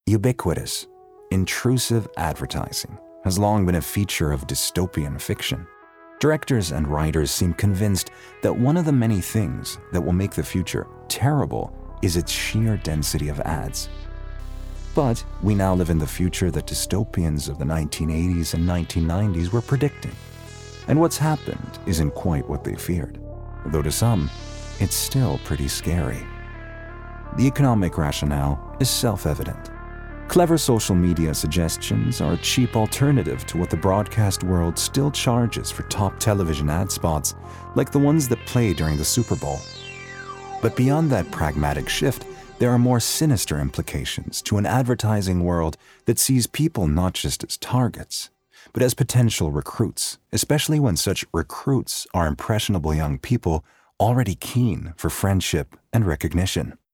Ubiquitous, intrusive advertising has long been a feature of dystopian fiction. Directors and writers seem convinced that one of the many things that will make the future terrible is its sheer density of ads. But we now live in the future that dystopians of the 1980s and 1990s were predicting. And what's happened isn't quite what they feared, though to some, it's still pretty scary. The economic rationale is self-evident. Clever social media suggestions are a cheap alternative to what the broadcast world still charges for top television ad spots, like the ones that play during the Super Bowl. But beyond that pragmatic shift, there are more sinister implications to an advertising world that sees people not just as targets, but as potential recruits, especially when such recruits are impressionable young people already keen for friendship and recognition.